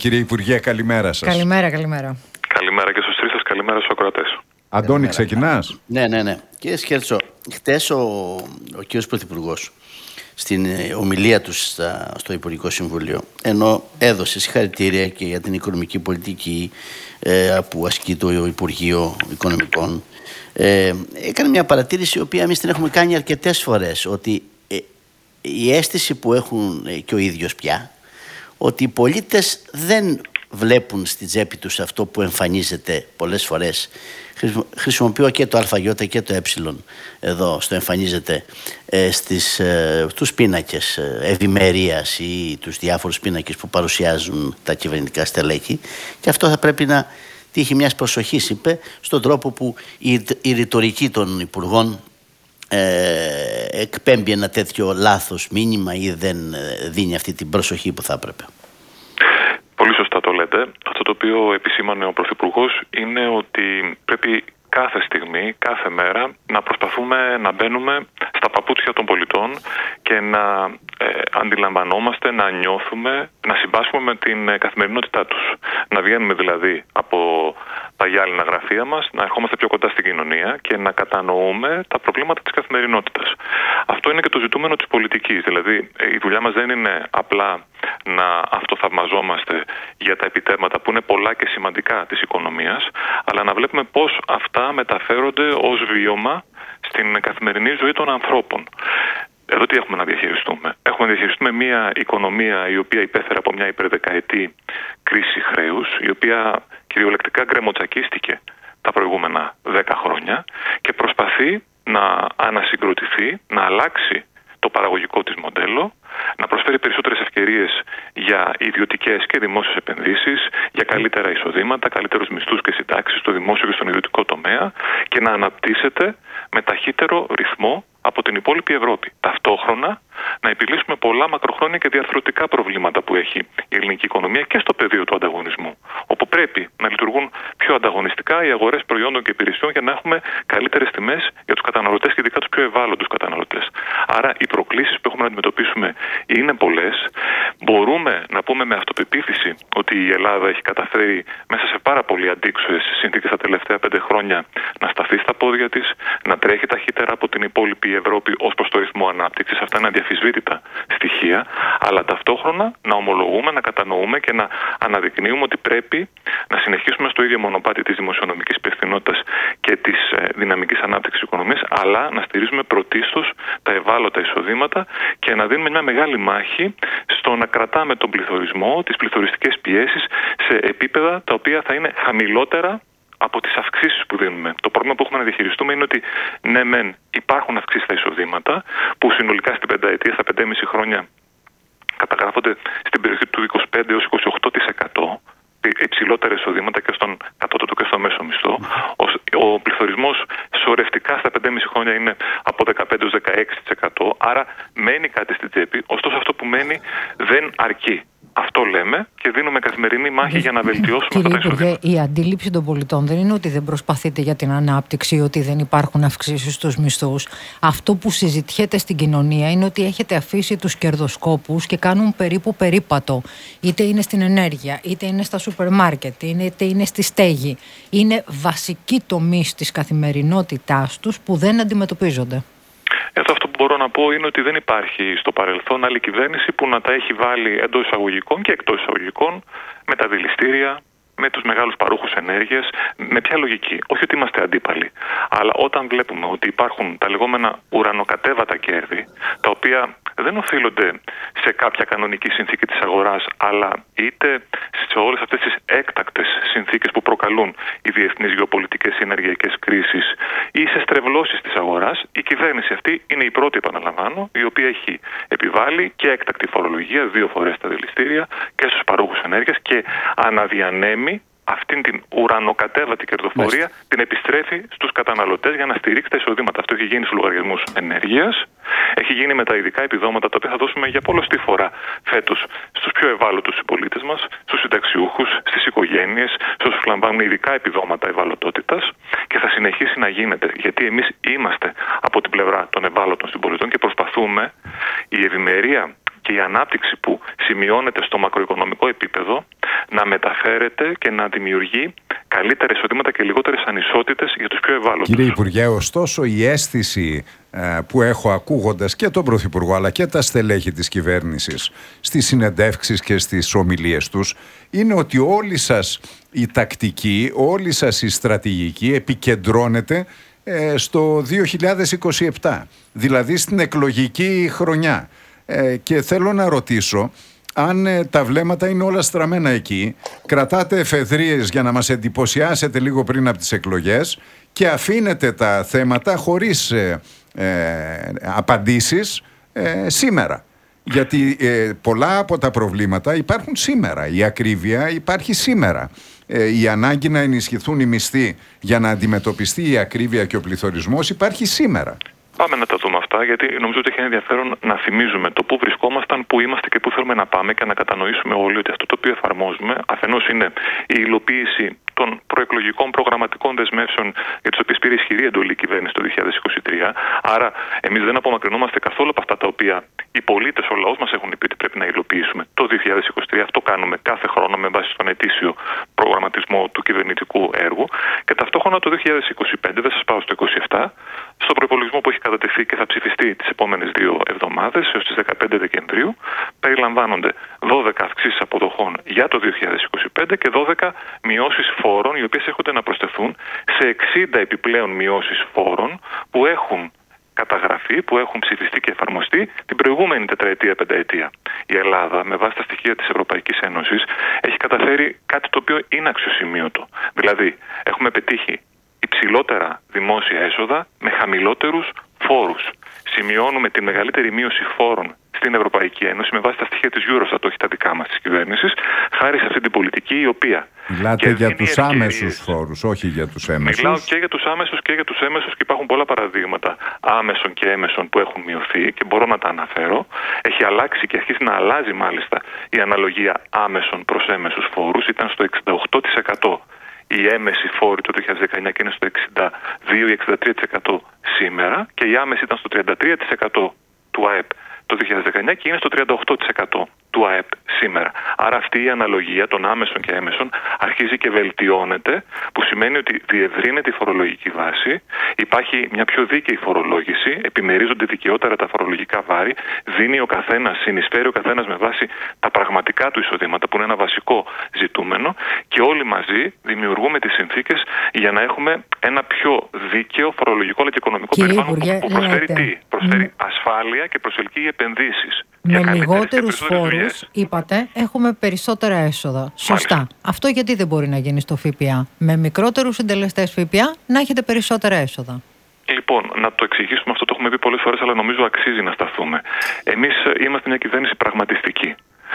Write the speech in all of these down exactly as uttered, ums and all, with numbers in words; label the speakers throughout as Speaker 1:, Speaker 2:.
Speaker 1: κύριε Υπουργέ, καλημέρα σας.
Speaker 2: Καλημέρα, καλημέρα.
Speaker 3: Καλημέρα και στους τρεις σας, καλημέρα στους ακροατές.
Speaker 1: Αντώνη, ξεκινάς?
Speaker 4: Ναι, ναι, ναι. Κύριε Σκέλτσο, χτες ο, ο κύριος Πρωθυπουργός στην ομιλία του στα, στο Υπουργικό Συμβούλιο, ενώ έδωσε συγχαρητήρια και για την οικονομική πολιτική ε, που ασκεί το Υπουργείο Οικονομικών, ε, έκανε μια παρατήρηση η οποία εμείς την έχουμε κάνει αρκετές φορές, ότι ε, η αίσθηση που έχουν ε, και ο ίδιος πια, ότι οι πολίτες δεν βλέπουν στη τσέπη τους αυτό που εμφανίζεται πολλές φορές. Χρησιμοποιώ και το ΑΙ και το Ε εδώ, στο εμφανίζεται ε, στις, ε, στους πίνακες ευημερίας ή τους διάφορους πίνακες που παρουσιάζουν τα κυβερνητικά στελέχη, και αυτό θα πρέπει να τύχει μιας προσοχής, είπε, στον τρόπο που η, η ρητορική των υπουργών ε, εκπέμπει ένα τέτοιο λάθος μήνυμα ή δεν δίνει αυτή την προσοχή που θα έπρεπε.
Speaker 3: Πολύ σωστά το λέτε. Αυτό το οποίο επισήμανε ο Πρωθυπουργός είναι ότι πρέπει κάθε στιγμή, κάθε μέρα να προσπαθούμε να μπαίνουμε στα παπούτσια των πολιτών και να ε, αντιλαμβανόμαστε, να νιώθουμε, να συμπάσχουμε με την ε, καθημερινότητά τους. Να βγαίνουμε δηλαδή από τα γυάλινα γραφεία μας, να ερχόμαστε πιο κοντά στην κοινωνία και να κατανοούμε τα προβλήματα της καθημερινότητας. Αυτό είναι και το ζητούμενο της πολιτικής. Δηλαδή η δουλειά μας δεν είναι απλά να αυτοθαυμαζόμαστε για τα επιτεύγματα που είναι πολλά και σημαντικά της οικονομίας, αλλά να βλέπουμε πώς αυτά μεταφέρονται ως βίωμα στην καθημερινή ζωή των ανθρώπων. Εδώ τι έχουμε να διαχειριστούμε? Έχουμε να διαχειριστούμε μια οικονομία η οποία υπέφερε από μια υπερδεκαετή κρίση χρέους, η οποία κυριολεκτικά γκρεμοτσακίστηκε τα προηγούμενα δέκα χρόνια και προσπαθεί να ανασυγκροτηθεί, να αλλάξει το παραγωγικό της μοντέλο, να προσφέρει περισσότερες ευκαιρίες για ιδιωτικές και δημόσιες επενδύσεις, για καλύτερα εισοδήματα, καλύτερους μισθούς και συντάξεις στο δημόσιο και στον ιδιωτικό τομέα και να αναπτύσσεται με ταχύτερο ρυθμό από την υπόλοιπη Ευρώπη. Ταυτόχρονα να επιλύσουμε πολλά μακροχρόνια και διαρθρωτικά προβλήματα που έχει η ελληνική οικονομία και στο πεδίο του ανταγωνισμού, όπου πρέπει να λειτουργούν πιο ανταγωνιστικά οι αγορές προϊόντων και υπηρεσιών για να έχουμε καλύτερες τιμές για τους καταναλωτές και ειδικά τους πιο ευάλωτους καταναλωτές. Άρα οι προκλήσεις που έχουμε να αντιμετωπίσουμε είναι πολλές. Μπορούμε να πούμε με αυτοπεποίθηση ότι η Ελλάδα έχει καταφέρει μέσα σε πάρα πολύ αντίξωες συνθήκες τα τελευταία πέντε χρόνια να σταθεί στα πόδια της, να τρέχει ταχύτερα από την υπόλοιπη Ευρώπη ως προς το ρυθμό ανάπτυξης. Αυτά είναι αδιαφυσβήτητα στοιχεία, αλλά ταυτόχρονα να ομολογούμε, να κατανοούμε και να αναδεικνύουμε ότι πρέπει να συνεχίσουμε στο ίδιο μονοπάτι της δημοσιονομικής υπευθυνότητας και της ε, δυναμικής ανάπτυξης οικονομίας, αλλά να στηρίζουμε πρωτίστως τα ευάλωτα εισοδήματα και να δίνουμε μια μεγάλη μάχη στο να κρατάμε τον πληθωρισμό, τις πληθωριστικές πιέσεις σε επίπεδα τα οποία θα είναι χαμηλότερα από τις αυξήσεις που δίνουμε. Το πρόβλημα που έχουμε να διαχειριστούμε είναι ότι ναι μεν υπάρχουν αυξήσεις στα εισοδήματα που συνολικά στην πενταετία, στα πεντέμισι χρόνια καταγράφονται στην περιοχή του είκοσι πέντε έως είκοσι οκτώ τοις εκατό, υψηλότερα εισοδήματα και στον κατώτατο και στο μέσο μισθό. Ο, ο πληθωρισμός σωρευτικά στα πεντέμισι χρόνια είναι από δεκαπέντε έως δεκαέξι τοις εκατό, άρα μένει κάτι στην τσέπη, ωστόσο αυτό που μένει δεν αρκεί. Αυτό λέμε και δίνουμε καθημερινή μάχη για να βελτιώσουμε
Speaker 2: Κύριε
Speaker 3: αυτά τα εισοδήματα.
Speaker 2: Υπουργέ, η αντίληψη των πολιτών δεν είναι ότι δεν προσπαθείτε για την ανάπτυξη, ότι δεν υπάρχουν αυξήσεις στους μισθούς. Αυτό που συζητιέται στην κοινωνία είναι ότι έχετε αφήσει τους κερδοσκόπους και κάνουν περίπου περίπατο. Είτε είναι στην ενέργεια, είτε είναι στα σούπερ μάρκετ, είτε είναι στη στέγη. Είναι βασικοί τομείς της καθημερινότητάς τους που δεν αντιμετωπίζονται.
Speaker 3: Εδώ αυτό που μπορώ να πω είναι ότι δεν υπάρχει στο παρελθόν άλλη κυβέρνηση που να τα έχει βάλει εντός εισαγωγικών και εκτός εισαγωγικών με τα δηληστήρια, με τους μεγάλους παρούχους ενέργειας. Με ποια λογική? Όχι ότι είμαστε αντίπαλοι, αλλά όταν βλέπουμε ότι υπάρχουν τα λεγόμενα ουρανοκατέβατα κέρδη, τα οποία δεν οφείλονται σε κάποια κανονική συνθήκη της αγοράς, αλλά είτε σε όλες αυτές τις έκτακτες συνθήκες που προκαλούν οι διεθνείς γεωπολιτικές ενεργειακές κρίσεις ή σε στρεβλώσεις της αγοράς, η κυβέρνηση αυτή είναι η πρώτη, επαναλαμβάνω, η οποία έχει επιβάλει και έκτακτη φορολογία δύο φορές στα δηληστήρια και στους παρούχους ενέργειας και αναδιανέμει αυτήν την ουρανοκατέβατη κερδοφορία, Μάλιστα. την επιστρέφει στους καταναλωτές για να στηρίξει τα εισοδήματα. Αυτό έχει γίνει στους λογαριασμούς ενέργειας, έχει γίνει με τα ειδικά επιδόματα τα οποία θα δώσουμε για πολλωστή φορά φέτος στους πιο ευάλωτους συμπολίτες μας, στους συνταξιούχους, στις οικογένειες, σε όσους λαμβάνουν ειδικά επιδόματα ευαλωτότητας και θα συνεχίσει να γίνεται, γιατί εμείς είμαστε από την πλευρά των ευάλωτων συμπολιτών και προσπαθούμε η ευημερία και η ανάπτυξη που σημειώνεται στο μακροοικονομικό επίπεδο να μεταφέρεται και να δημιουργεί καλύτερα εισοδήματα και λιγότερες ανισότητες για τους πιο ευάλωτους.
Speaker 1: Κύριε Υπουργέ, ωστόσο η αίσθηση ε, που έχω ακούγοντας και τον Πρωθυπουργό αλλά και τα στελέχη της κυβέρνησης στις συνεντεύξεις και στις ομιλίες τους είναι ότι όλη σας η τακτική, όλη σας η στρατηγική επικεντρώνεται ε, στο δύο χιλιάδες είκοσι επτά, δηλαδή στην εκλογική χρονιά. Ε, και θέλω να ρωτήσω αν ε, τα βλέμματα είναι όλα στραμμένα εκεί, κρατάτε εφεδρείες για να μας εντυπωσιάσετε λίγο πριν από τις εκλογές και αφήνετε τα θέματα χωρίς ε, ε, απαντήσεις ε, σήμερα. Γιατί ε, πολλά από τα προβλήματα υπάρχουν σήμερα. Η ακρίβεια υπάρχει σήμερα. Ε, η ανάγκη να ενισχυθούν οι μισθοί για να αντιμετωπιστεί η ακρίβεια και ο πληθωρισμός υπάρχει σήμερα.
Speaker 3: Πάμε να τα δούμε αυτά, γιατί νομίζω ότι έχει ενδιαφέρον να θυμίζουμε το πού βρισκόμασταν, πού είμαστε και πού θέλουμε να πάμε και να κατανοήσουμε όλοι ότι αυτό το οποίο εφαρμόζουμε αφενός είναι η υλοποίηση των προεκλογικών προγραμματικών δεσμεύσεων για τις οποίες πήρε ισχυρή εντολή η κυβέρνηση το δύο χιλιάδες είκοσι τρία. Άρα, εμείς δεν απομακρυνόμαστε καθόλου από αυτά τα οποία οι πολίτες, ο λαός μας έχουν πει ότι πρέπει να υλοποιήσουμε το δύο χιλιάδες είκοσι τρία. Αυτό κάνουμε κάθε χρόνο με βάση στον ετήσιο προγραμματισμό του κυβερνητικού έργου. Και ταυτόχρονα το δύο χιλιάδες είκοσι πέντε, δεν σας πάω στο είκοσι επτά, στο προϋπολογισμό που έχει κατατεθεί και θα ψηφιστεί τις επόμενες δύο εβδομάδες έως τις δεκαπέντε Δεκεμβρίου, περιλαμβάνονται δώδεκα αυξήσεις αποδοχών για το δύο χιλιάδες είκοσι πέντε και δώδεκα μειώσεις φόρων, οι οποίες έρχονται να προσθεθούν σε εξήντα επιπλέον μειώσεις φόρων που έχουν καταγραφεί, που έχουν ψηφιστεί και εφαρμοστεί την προηγούμενη τετραετία, πενταετία. Η Ελλάδα, με βάση τα στοιχεία της Ευρωπαϊκής Ένωσης, έχει καταφέρει κάτι το οποίο είναι αξιοσημείωτο. Δηλαδή, έχουμε πετύχει υψηλότερα δημόσια έσοδα με χαμηλότερους φόρους. Σημειώνουμε τη μεγαλύτερη μείωση φόρων στην Ευρωπαϊκή Ένωση με βάση τα στοιχεία της Eurostat, όχι τα δικά μας της κυβέρνησης, χάρη σε αυτή την πολιτική η οποία.
Speaker 1: Μιλάτε για τους άμεσους φόρους, όχι για τους έμεσους.
Speaker 3: Μιλάω και για τους άμεσους και για τους έμεσους και υπάρχουν πολλά παραδείγματα άμεσων και έμεσων που έχουν μειωθεί και μπορώ να τα αναφέρω. Έχει αλλάξει και αρχίσει να αλλάζει μάλιστα η αναλογία άμεσων προς έμεσους φόρους. Ήταν στο εξήντα οκτώ τοις εκατό η έμεση φόρη το δύο χιλιάδες δεκαεννιά και είναι στο εξήντα δύο ή εξήντα τρία τοις εκατό σήμερα και η άμεση ήταν στο τριάντα τρία τοις εκατό του ΑΕΠ το δύο χιλιάδες δεκαεννιά και είναι στο τριάντα οκτώ τοις εκατό του ΑΕΠ σήμερα. Άρα αυτή η αναλογία των άμεσων και έμεσων αρχίζει και βελτιώνεται, που σημαίνει ότι διευρύνεται η φορολογική βάση, υπάρχει μια πιο δίκαιη φορολόγηση, επιμερίζονται δικαιότερα τα φορολογικά βάρη, δίνει ο καθένας, συνεισφέρει ο καθένας με βάση τα πραγματικά του εισοδήματα, που είναι ένα βασικό ζητούμενο, και όλοι μαζί δημιουργούμε τις συνθήκες για να έχουμε ένα πιο δίκαιο φορολογικό αλλά και οικονομικό
Speaker 2: Κύριε
Speaker 3: περιβάλλον
Speaker 2: Υπουργέ,
Speaker 3: που προσφέρει
Speaker 2: λέτε,
Speaker 3: τι? Προσφέρει
Speaker 2: μ...
Speaker 3: ασφάλεια και προσελκύει επενδύσεις.
Speaker 2: Με λιγότερους φόρους, είπατε, έχουμε περισσότερα έσοδα. Σωστά.
Speaker 3: Μάλιστα.
Speaker 2: Αυτό γιατί δεν μπορεί να γίνει στο ΦΠΑ? Με μικρότερους συντελεστές ΦΠΑ να έχετε περισσότερα έσοδα.
Speaker 3: Λοιπόν, να το εξηγήσουμε αυτό, το έχουμε πει πολλές φορές, αλλά νομίζω αξίζει να σταθούμε. Εμείς είμαστε μια κυβέρνηση πραγματιστική,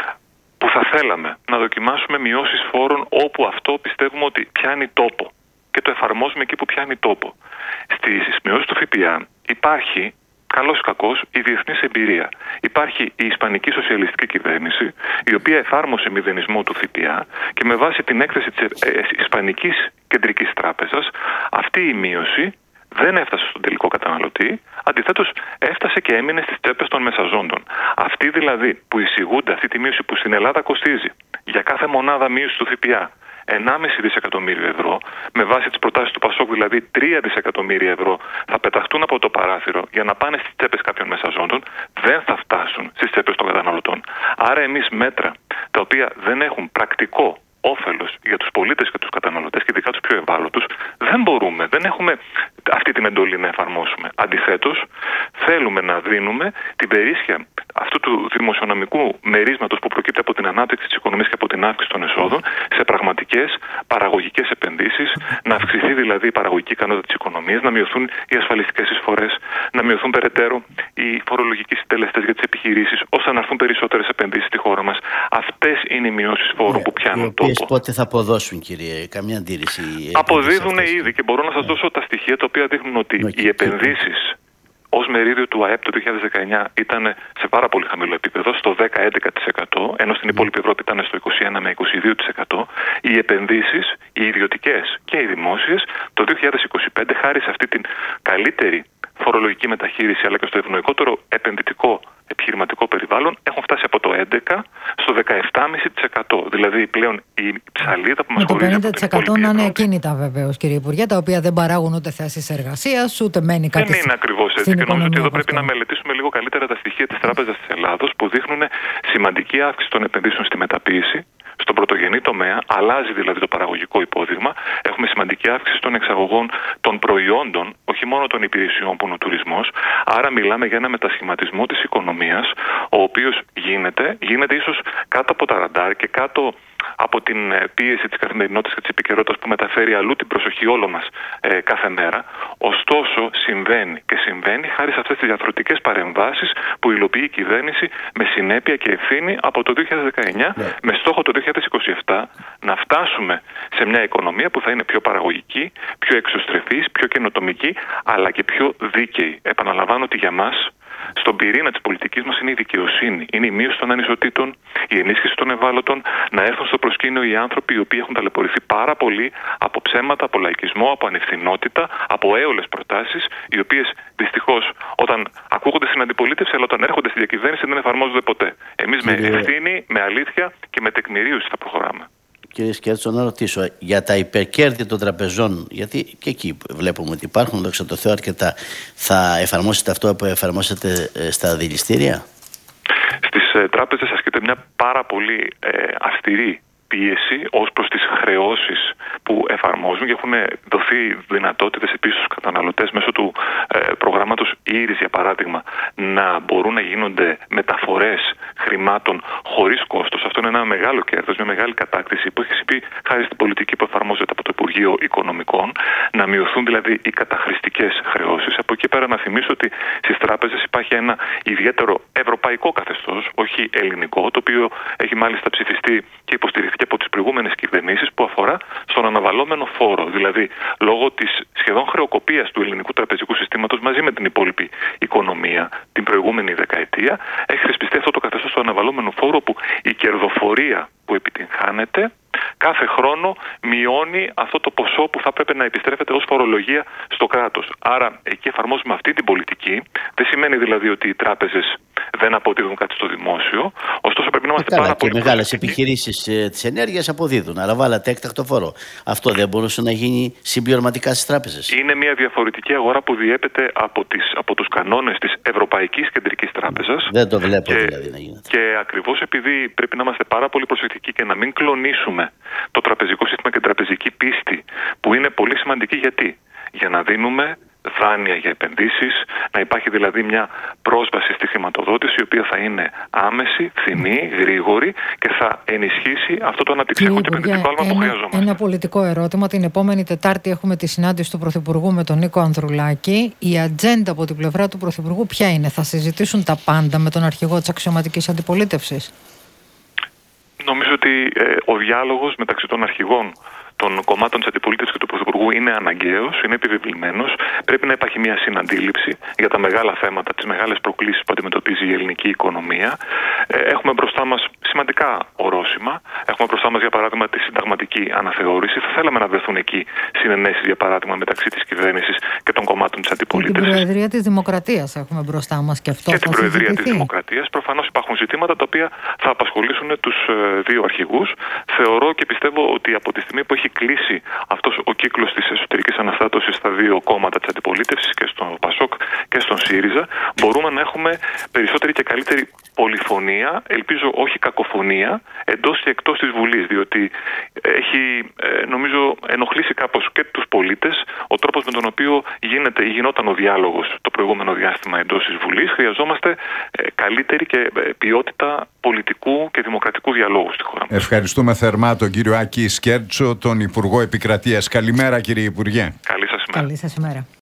Speaker 3: που θα θέλαμε να δοκιμάσουμε μειώσεις φόρων όπου αυτό πιστεύουμε ότι πιάνει τόπο και το εφαρμόζουμε εκεί που πιάνει τόπο. Στις μειώσεις του ΦΠΑ υπάρχει, καλώς ή κακώς, η διεθνής εμπειρία. Υπάρχει η Ισπανική σοσιαλιστική κυβέρνηση, η οποία εφάρμοσε μηδενισμό του ΦΠΑ και με βάση την έκθεση της Ισπανικής Κεντρικής Τράπεζας, αυτή η μείωση δεν έφτασε στον τελικό καταναλωτή, αντιθέτως έφτασε και έμεινε στις τσέπες των μεσαζόντων. Αυτοί δηλαδή που εισηγούνται αυτή τη μείωση που στην Ελλάδα κοστίζει για κάθε μονάδα μείωση του ΦΠΑ ενάμιση δισεκατομμύριο ευρώ, με βάση τις προτάσεις του Πασόκ δηλαδή τρία δισεκατομμύρια ευρώ θα πεταχτούν από το παράθυρο για να πάνε στις τσέπες κάποιων μεσαζόντων, δεν θα φτάσουν στις τσέπες των καταναλωτών. Άρα εμείς μέτρα τα οποία δεν έχουν πρακτικό όφελος για τους πολίτες και τους καταναλωτές και ειδικά τους πιο ευάλωτους, δεν μπορούμε, δεν έχουμε αυτή την εντολή να εφαρμόσουμε. Αντιθέτως, θέλουμε να δίνουμε την περίσσια αυτού του δημοσιονομικού μερίσματος που προκύπτει από την ανάπτυξη της οικονομίας και από την αύξηση των εσόδων σε πραγματικές παραγωγικές επενδύσεις, να αυξηθεί δηλαδή η παραγωγική ικανότητα της οικονομίας, να μειωθούν οι ασφαλιστικές εισφορές, να μειωθούν περαιτέρω οι φορολογικοί συντελεστές για τις επιχειρήσεις, ώστε να έρθουν περισσότερες επενδύσεις στη χώρα μας. Αυτές είναι οι μειώσεις φόρου yeah, που πιάνουν τόπο.
Speaker 4: Οι οποίες πότε θα αποδώσουν, κύριε, καμία αντίρρηση?
Speaker 3: Αποδίδουν ήδη και μπορώ να σας δώσω τα στοιχεία τα οποία δείχνουν ότι okay, οι επενδύσεις ως μερίδιο του ΑΕΠ το δύο χιλιάδες δεκαεννιά ήταν σε πάρα πολύ χαμηλό επίπεδο, στο δέκα με έντεκα τοις εκατό, ενώ στην υπόλοιπη Ευρώπη ήταν στο είκοσι ένα με είκοσι δύο τοις εκατό. Οι επενδύσεις, οι ιδιωτικές και οι δημόσιες, το δύο χιλιάδες είκοσι πέντε, χάρη σε αυτή την καλύτερη φορολογική μεταχείριση αλλά και στο ευνοϊκότερο επενδυτικό επιχειρηματικό περιβάλλον έχουν φτάσει από το έντεκα στο δεκαεπτά κόμμα πέντε τοις εκατό. Δηλαδή πλέον η ψαλίδα που μας χωρίζει.
Speaker 2: Με το πενήντα τοις εκατό να είναι ακίνητα βεβαίως, κύριε Υπουργέ, τα οποία δεν παράγουν ούτε θέσεις εργασίας, ούτε μένει κάτι.
Speaker 3: Δεν είναι ακριβώς έτσι. Και νομίζω ότι εδώ πρέπει να μελετήσουμε λίγο καλύτερα τα στοιχεία της Τράπεζας της Ελλάδος που δείχνουν σημαντική αύξηση των επενδύσεων στη μεταποίηση. Στον πρωτογενή τομέα, αλλάζει δηλαδή το παραγωγικό υπόδειγμα. Έχουμε σημαντική αύξηση των εξαγωγών των προϊόντων, όχι μόνο των υπηρεσιών που είναι ο τουρισμός. Άρα, μιλάμε για ένα μετασχηματισμό της οικονομίας, ο οποίος γίνεται, γίνεται ίσως κάτω από τα ραντάρ και κάτω από την πίεση της καθημερινότητας και της επικαιρότητας που μεταφέρει αλλού την προσοχή όλων μας ε, κάθε μέρα. Ωστόσο, συμβαίνει και συμβαίνει χάρη σε αυτές τις διαρθρωτικές παρεμβάσεις που υλοποιεί η κυβέρνηση με συνέπεια και ευθύνη από το δύο χιλιάδες δεκαεννιά, yeah. με στόχο το δύο χιλιάδες είκοσι επτά να φτάσουμε σε μια οικονομία που θα είναι πιο παραγωγική, πιο εξωστρεφής, πιο καινοτομική, αλλά και πιο δίκαιη. Επαναλαμβάνω ότι για μας, στον πυρήνα της πολιτικής μας είναι η δικαιοσύνη, είναι η μείωση των ανισοτήτων, η ενίσχυση των ευάλωτων, να έρθουν στο προσκήνιο οι άνθρωποι οι οποίοι έχουν ταλαιπωρηθεί πάρα πολύ από ψέματα, από λαϊκισμό, από ανευθυνότητα, από έολες προτάσεις, οι οποίες δυστυχώς όταν ακούγονται στην αντιπολίτευση, αλλά όταν έρχονται στη διακυβέρνηση δεν εφαρμόζονται ποτέ. Εμείς με ευθύνη, με αλήθεια και με τεκμηρίωση θα προχωράμε.
Speaker 4: Κύριε Σκέρτσο, να ρωτήσω για τα υπερκέρδη των τραπεζών, γιατί και εκεί βλέπουμε ότι υπάρχουν, δόξα τω Θεώ, αρκετά. Θα εφαρμόσετε αυτό που εφαρμόσετε στα δηληστήρια?
Speaker 3: Στις ε, τράπεζες ασκείται μια πάρα πολύ ε, αυστηρή πίεση ως προς τις χρεώσεις που εφαρμόζουν και έχουν δοθεί δυνατότητες επίσης στους καταναλωτές μέσω του ε, προγράμματος Ήρις, για παράδειγμα, να μπορούν να γίνονται μεταφορές χρημάτων χωρίς κόστος. Αυτό είναι ένα μεγάλο κέρδος, μια μεγάλη κατάκτηση που έχει συμβεί χάρη στην πολιτική που εφαρμόζεται από το Υπουργείο Οικονομικών, να μειωθούν δηλαδή οι καταχρηστικές χρεώσεις. Από εκεί πέρα να θυμίσω ότι στις τράπεζες υπάρχει ένα ιδιαίτερο ευρωπαϊκό καθεστώς, όχι ελληνικό, το οποίο έχει μάλιστα ψηφιστεί και υποστηριχθεί και από τις προηγούμενες κυβερνήσεις, που αφορά στον αναβαλλόμενο φόρο. Δηλαδή, λόγω της σχεδόν χρεοκοπίας του ελληνικού τραπεζικού συστήματος μαζί με την υπόλοιπη οικονομία την προηγούμενη δεκαετία, έχει θεσπιστεί αυτό το καθεστώς του αναβαλλόμενου φόρου, που η κερδοφορία που επιτυγχάνεται κάθε χρόνο μειώνει αυτό το ποσό που θα πρέπει να επιστρέφεται ως φορολογία στο κράτος. Άρα, εκεί εφαρμόζουμε αυτή την πολιτική. Δεν σημαίνει δηλαδή ότι οι τράπεζες δεν αποδίδουν κάτι στο δημόσιο. Ωστόσο, πρέπει να είμαστε
Speaker 4: Καλά,
Speaker 3: πάρα
Speaker 4: και
Speaker 3: πολύ.
Speaker 4: Και μεγάλες επιχειρήσεις ε, της ενέργειας αποδίδουν. Αλλά βάλατε έκτακτο φόρο. Αυτό δεν μπορούσε να γίνει συμπληρωματικά στις τράπεζες?
Speaker 3: Είναι μια διαφορετική αγορά που διέπεται από, τις, από τους κανόνες της Ευρωπαϊκής Κεντρικής Τράπεζας.
Speaker 4: Δεν το βλέπω
Speaker 3: και,
Speaker 4: δηλαδή να γίνεται.
Speaker 3: Και ακριβώς επειδή πρέπει να είμαστε πάρα πολύ προσεκτικοί και να μην κλονίσουμε το τραπεζικό σύστημα και την τραπεζική πίστη, που είναι πολύ σημαντική. Γιατί? Για να δίνουμε δάνεια για επενδύσεις, να υπάρχει δηλαδή μια πρόσβαση στη χρηματοδότηση η οποία θα είναι άμεση, φθηνή, γρήγορη και θα ενισχύσει αυτό το αναπτυξιακό και επενδυτικό άλμα που χρειαζόμαστε.
Speaker 2: Ένα πολιτικό ερώτημα. Την επόμενη Τετάρτη έχουμε τη συνάντηση του Πρωθυπουργού με τον Νίκο Ανδρουλάκη. Η ατζέντα από την πλευρά του Πρωθυπουργού ποια είναι? Θα συζητήσουν τα πάντα με τον αρχηγό της αξιωματικής αντιπολίτευσης?
Speaker 3: Νομίζω ότι ε, ο διάλογος μεταξύ των αρχηγών των κομμάτων της αντιπολίτευσης και του Πρωθυπουργού είναι αναγκαίος, είναι επιβεβλημένος. Πρέπει να υπάρχει μια συναντήληψη για τα μεγάλα θέματα, τις μεγάλες προκλήσεις που αντιμετωπίζει η ελληνική οικονομία. Έχουμε μπροστά μας σημαντικά ορόσημα. Έχουμε μπροστά μας, για παράδειγμα, τη συνταγματική αναθεώρηση. Θα θέλαμε να βρεθούν εκεί συνενέσεις, για παράδειγμα, μεταξύ της κυβέρνησης και των κομμάτων της αντιπολίτευσης.
Speaker 2: Και την Προεδρία της Δημοκρατίας έχουμε μπροστά μας και αυτό.
Speaker 3: Και
Speaker 2: θα
Speaker 3: την Προεδρία
Speaker 2: συζητηθεί.
Speaker 3: της Δημοκρατίας. Προφανώς υπάρχουν ζητήματα τα οποία θα απασχολήσουν τους δύο αρχηγούς. Θεωρώ και πιστεύω ότι από τη στιγμή που έχει κλείσει αυτός ο κύκλος της εσωτερικής αναστάτωσης στα δύο κόμματα της αντιπολίτευσης, και στον ΠΑΣΟΚ και στον ΣΥΡΙΖΑ, μπορούμε να έχουμε περισσότερη και καλύτερη πολυφωνία, ελπίζω όχι κακοφωνία, εντός και εκτός της Βουλής, διότι έχει, νομίζω, ενοχλήσει κάπως και τους πολίτες ο τρόπος με τον οποίο γίνεται ή γινόταν ο διάλογος το προηγούμενο διάστημα εντός της Βουλής. Χρειαζόμαστε καλύτερη και ποιότητα πολιτικού και δημοκρατικού διαλόγου στη χώρα μας.
Speaker 1: Ευχαριστούμε θερμά τον κύριο Άκη Σκέρτσο, τον Υπουργό Επικρατείας. Καλημέρα, κύριε Υπουργέ.
Speaker 3: Καλή σας ημέρα.
Speaker 2: Καλή σας ημέρα.